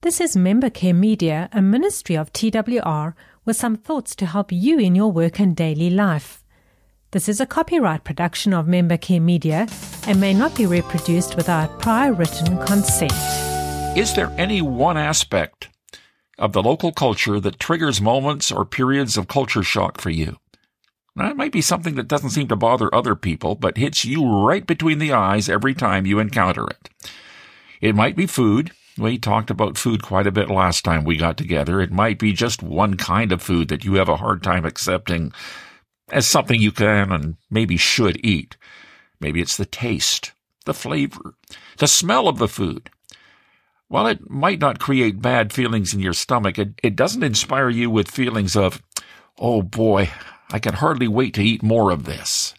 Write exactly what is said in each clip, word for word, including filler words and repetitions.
This is Member Care Media, a ministry of T W R, with some thoughts to help you in your work and daily life. This is a copyright production of Member Care Media and may not be reproduced without prior written consent. Is there any one aspect of the local culture that triggers moments or periods of culture shock for you? Now, it might be something that doesn't seem to bother other people, but hits you right between the eyes every time you encounter it. It might be food. We talked about food quite a bit last time we got together. It might be just one kind of food that you have a hard time accepting as something you can and maybe should eat. Maybe it's the taste, the flavor, the smell of the food. While it might not create bad feelings in your stomach, it, it doesn't inspire you with feelings of, oh boy, I can hardly wait to eat more of this.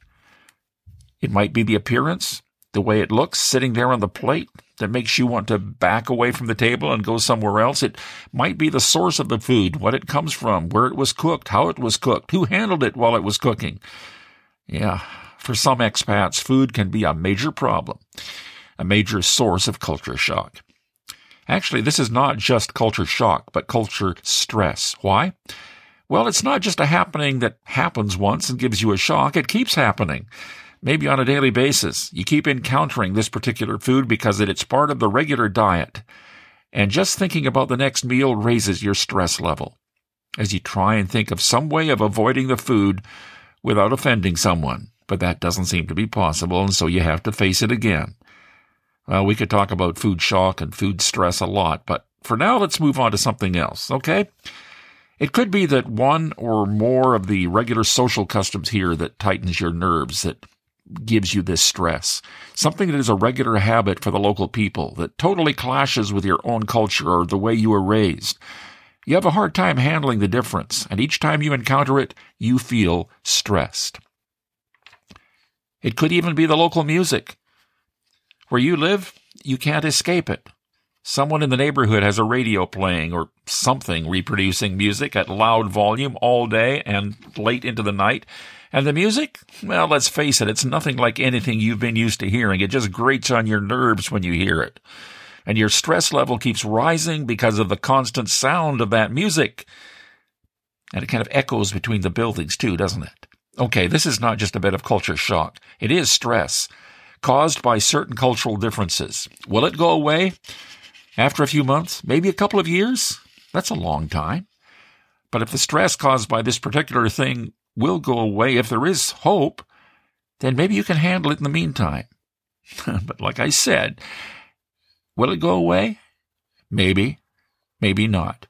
It might be the appearance, the way it looks sitting there on the plate, that makes you want to back away from the table and go somewhere else. It might be the source of the food, what it comes from, where it was cooked, how it was cooked, who handled it while it was cooking. Yeah, for some expats, food can be a major problem, a major source of culture shock. Actually, this is not just culture shock, but culture stress. Why? Well, it's not just a happening that happens once and gives you a shock. It keeps happening. Maybe on a daily basis, you keep encountering this particular food because it's part of the regular diet. And just thinking about the next meal raises your stress level as you try and think of some way of avoiding the food without offending someone. But that doesn't seem to be possible, and so you have to face it again. Well, we could talk about food shock and food stress a lot, but for now, let's move on to something else, okay? It could be that one or more of the regular social customs here that tightens your nerves, that gives you this stress, something that is a regular habit for the local people that totally clashes with your own culture or the way you were raised. You have a hard time handling the difference, and each time you encounter it, you feel stressed. It could even be the local music. Where you live, you can't escape it. Someone in the neighborhood has a radio playing or something reproducing music at loud volume all day and late into the night. And the music? Well, let's face it, it's nothing like anything you've been used to hearing. It just grates on your nerves when you hear it. And your stress level keeps rising because of the constant sound of that music. And it kind of echoes between the buildings too, doesn't it? Okay, this is not just a bit of culture shock. It is stress caused by certain cultural differences. Will it go away after a few months? Maybe a couple of years? That's a long time. But if the stress caused by this particular thing will go away, if there is hope, then maybe you can handle it in the meantime. But like I said, will it go away? Maybe, maybe not.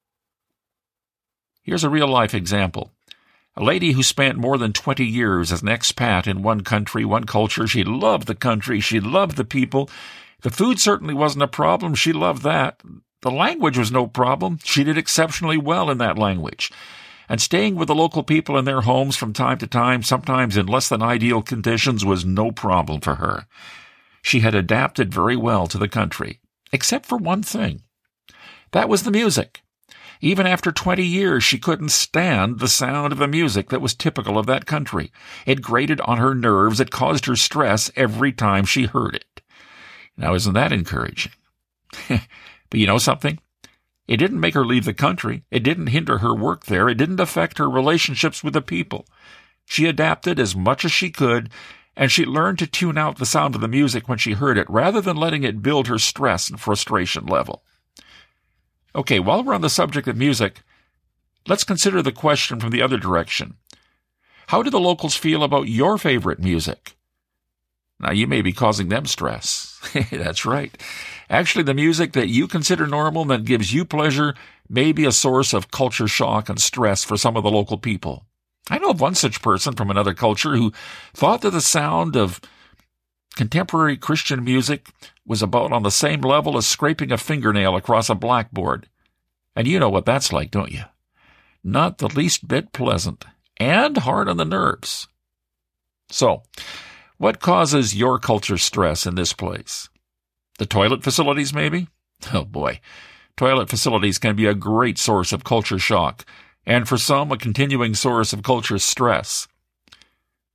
Here's a real-life example. A lady who spent more than twenty years as an expat in one country, one culture. She loved the country. She loved the people. The food certainly wasn't a problem. She loved that. The language was no problem. She did exceptionally well in that language. And staying with the local people in their homes from time to time, sometimes in less than ideal conditions, was no problem for her. She had adapted very well to the country, except for one thing. That was the music. Even after twenty years, she couldn't stand the sound of the music that was typical of that country. It grated on her nerves. It caused her stress every time she heard it. Now, isn't that encouraging? But you know something? It didn't make her leave the country. It didn't hinder her work there. It didn't affect her relationships with the people. She adapted as much as she could, and she learned to tune out the sound of the music when she heard it, rather than letting it build her stress and frustration level. Okay, while we're on the subject of music, let's consider the question from the other direction. How do the locals feel about your favorite music? Now, you may be causing them stress. That's right. Actually, the music that you consider normal and that gives you pleasure may be a source of culture shock and stress for some of the local people. I know of one such person from another culture who thought that the sound of contemporary Christian music was about on the same level as scraping a fingernail across a blackboard. And you know what that's like, don't you? Not the least bit pleasant and hard on the nerves. So, what causes your culture stress in this place? The toilet facilities, maybe? Oh boy, toilet facilities can be a great source of culture shock, and for some, a continuing source of culture stress.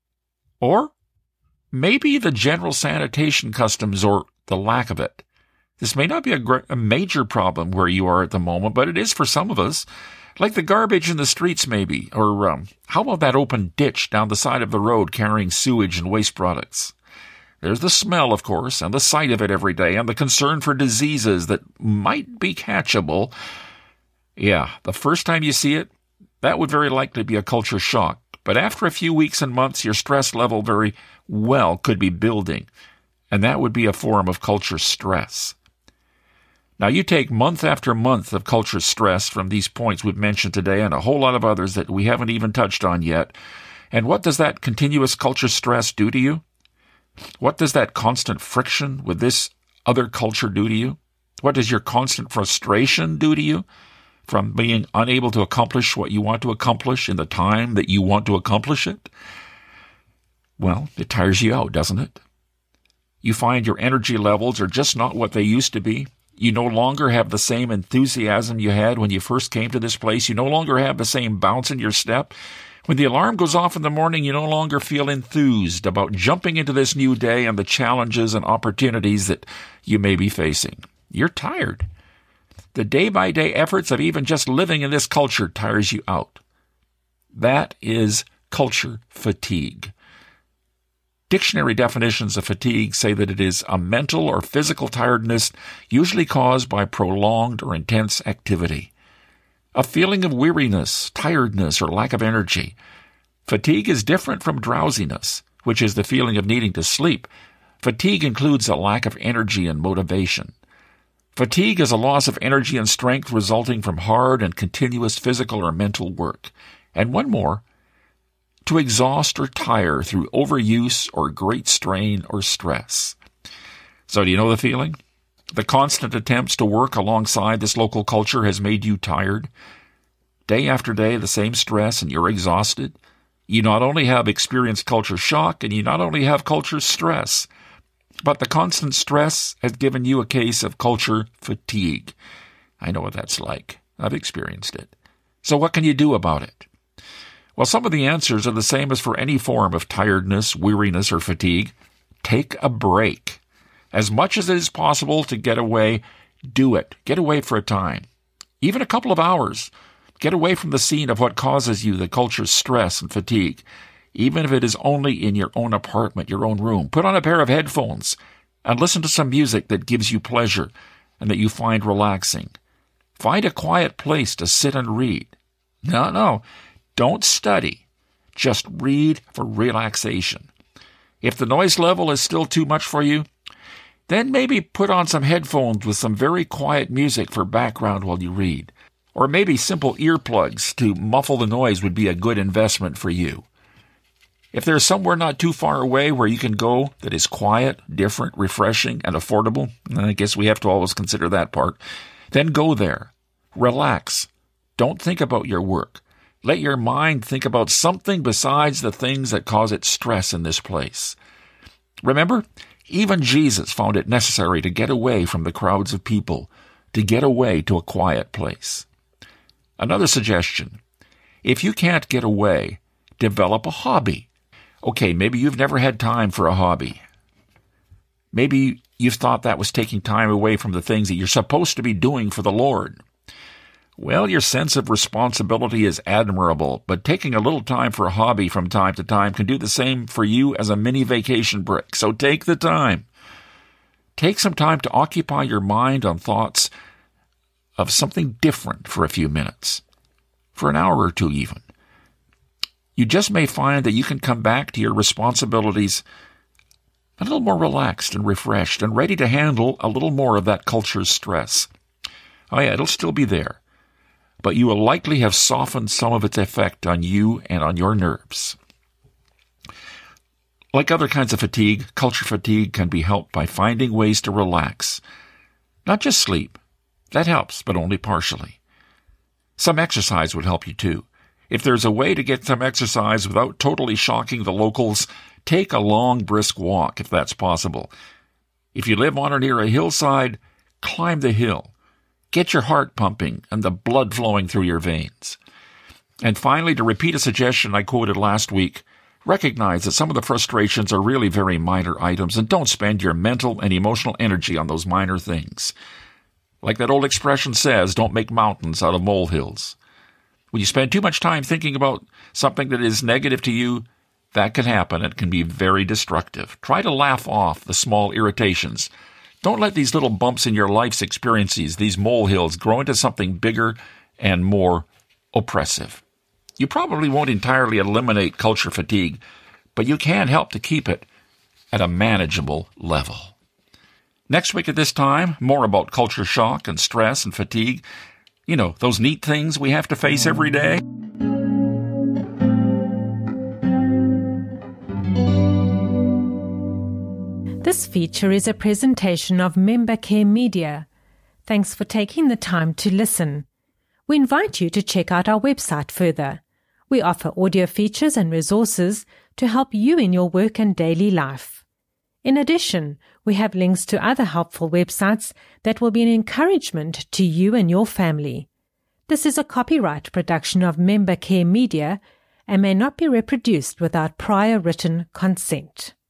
Or maybe the general sanitation customs or the lack of it. This may not be a, gr- a major problem where you are at the moment, but it is for some of us. Like the garbage in the streets, maybe. Or um, how about that open ditch down the side of the road carrying sewage and waste products? There's the smell, of course, and the sight of it every day, and the concern for diseases that might be catchable. Yeah, the first time you see it, that would very likely be a culture shock. But after a few weeks and months, your stress level very well could be building, and that would be a form of culture stress. Now, you take month after month of culture stress from these points we've mentioned today and a whole lot of others that we haven't even touched on yet, and what does that continuous culture stress do to you? What does that constant friction with this other culture do to you? What does your constant frustration do to you from being unable to accomplish what you want to accomplish in the time that you want to accomplish it? Well, it tires you out, doesn't it? You find your energy levels are just not what they used to be. You no longer have the same enthusiasm you had when you first came to this place. You no longer have the same bounce in your step. When the alarm goes off in the morning, you no longer feel enthused about jumping into this new day and the challenges and opportunities that you may be facing. You're tired. The day-by-day efforts of even just living in this culture tires you out. That is culture fatigue. Dictionary definitions of fatigue say that it is a mental or physical tiredness usually caused by prolonged or intense activity. A feeling of weariness, tiredness, or lack of energy. Fatigue is different from drowsiness, which is the feeling of needing to sleep. Fatigue includes a lack of energy and motivation. Fatigue is a loss of energy and strength resulting from hard and continuous physical or mental work. And one more, to exhaust or tire through overuse or great strain or stress. So do you know the feeling? The constant attempts to work alongside this local culture has made you tired. Day after day, the same stress, and you're exhausted. You not only have experienced culture shock, and you not only have culture stress, but the constant stress has given you a case of culture fatigue. I know what that's like. I've experienced it. So what can you do about it? Well, some of the answers are the same as for any form of tiredness, weariness, or fatigue. Take a break. As much as it is possible to get away, do it. Get away for a time. Even a couple of hours. Get away from the scene of what causes you the culture's stress and fatigue. Even if it is only in your own apartment, your own room. Put on a pair of headphones and listen to some music that gives you pleasure and that you find relaxing. Find a quiet place to sit and read. No, no. Don't study. Just read for relaxation. If the noise level is still too much for you, then maybe put on some headphones with some very quiet music for background while you read. Or maybe simple earplugs to muffle the noise would be a good investment for you. If there's somewhere not too far away where you can go that is quiet, different, refreshing, and affordable, I guess we have to always consider that part, then go there. Relax. Don't think about your work. Let your mind think about something besides the things that cause it stress in this place. Remember, even Jesus found it necessary to get away from the crowds of people, to get away to a quiet place. Another suggestion, if you can't get away, develop a hobby. Okay, maybe you've never had time for a hobby. Maybe you've thought that was taking time away from the things that you're supposed to be doing for the Lord. Well, your sense of responsibility is admirable, but taking a little time for a hobby from time to time can do the same for you as a mini vacation break. So take the time. Take some time to occupy your mind on thoughts of something different for a few minutes, for an hour or two even. You just may find that you can come back to your responsibilities a little more relaxed and refreshed and ready to handle a little more of that culture's stress. Oh yeah, it'll still be there, but you will likely have softened some of its effect on you and on your nerves. Like other kinds of fatigue, culture fatigue can be helped by finding ways to relax. Not just sleep. That helps, but only partially. Some exercise would help you too. If there's a way to get some exercise without totally shocking the locals, take a long, brisk walk if that's possible. If you live on or near a hillside, climb the hill. Get your heart pumping and the blood flowing through your veins. And finally, to repeat a suggestion I quoted last week, Recognize that some of the frustrations are really very minor items, and don't spend your mental and emotional energy on those minor things. Like that old expression says, don't make mountains out of molehills. When you spend too much time thinking about something that is negative to you, that can happen. It can be very destructive. Try to laugh off the small irritations. Don't let these little bumps in your life's experiences, these molehills, grow into something bigger and more oppressive. You probably won't entirely eliminate culture fatigue, but you can help to keep it at a manageable level. Next week at this time, more about culture shock and stress and fatigue. You know, those neat things we have to face every day. This feature is a presentation of Member Care Media. Thanks for taking the time to listen. We invite you to check out our website further. We offer audio features and resources to help you in your work and daily life. In addition, we have links to other helpful websites that will be an encouragement to you and your family. This is a copyright production of Member Care Media and may not be reproduced without prior written consent.